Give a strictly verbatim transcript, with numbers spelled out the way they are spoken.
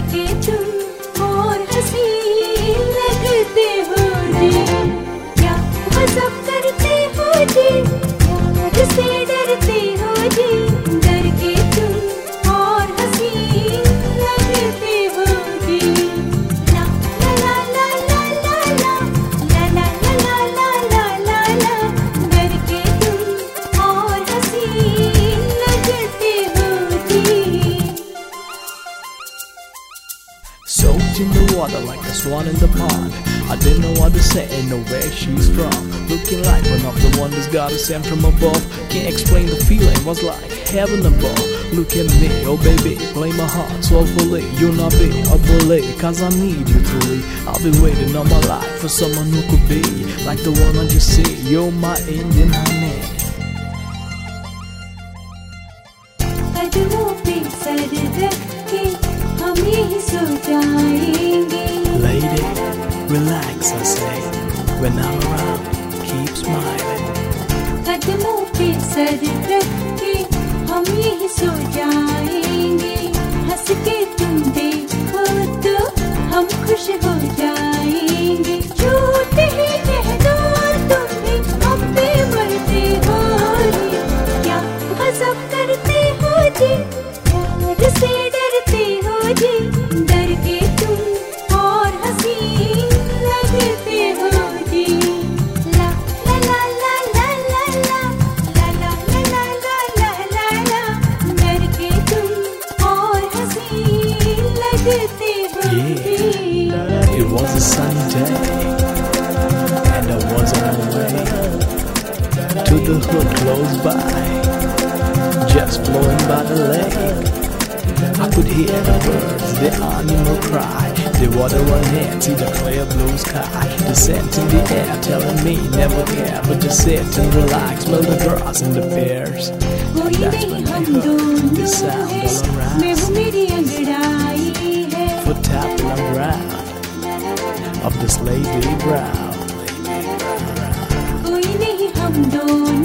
के तुम और हसीन लगते हो जी, क्या मज़ाक करते हो जी, प्यार से डरते हो जी, डर के तुम और हसीन लगते हो जी। ला ला ला ला ला ला ला ला ला ला ला ला ला, डर के तुम और हसीन लगते हो जी। Soaked in the water like a swan in the pond. I didn't know what to say, ain't know where she's from. Looking like one of the wonders God is sent from above. Can't explain the feeling, was like heaven above. Look at me, oh baby, play my heart soulfully. You'll not be a bully, cause I need you truly. I'll be waiting all my life for someone who could be like the one I just see. You're my Indian honey. कदमों पे sir रख के हम यही सो जाएंगे। Lady, relax, I say. When I'm around, keep smiling. कदमों पे sir रख के हम यही सो जाएंगे। हंस के तुम देखो तो हम खुश हो जाएंगे। झूठ ही कह दो तुम भी हम पे मरते हो जी, क्या मज़ाक करते हो जी, प्यार से डरते हो जी, डर के तुम और हसीन लगते हो जी। ला ला ला ला ला ला ला ला ला ला ला ला ला ला, डर के तुम और हसीन लगते हो जी। It was a sunny day, and I was on my way to the hood close by, just blowing by the lake. I could hear the birds, the animal cry, the water run in, see the clear blue sky, the scent in the air telling me never care, but just sit and relax, smell the grass and the pears. कोई That's नहीं when I हम heard दोनों the sound है, all मैं around, हूँ मेरी अंगड़ाई है। foot tapping around of this lady brown. कोई नहीं हम दोनों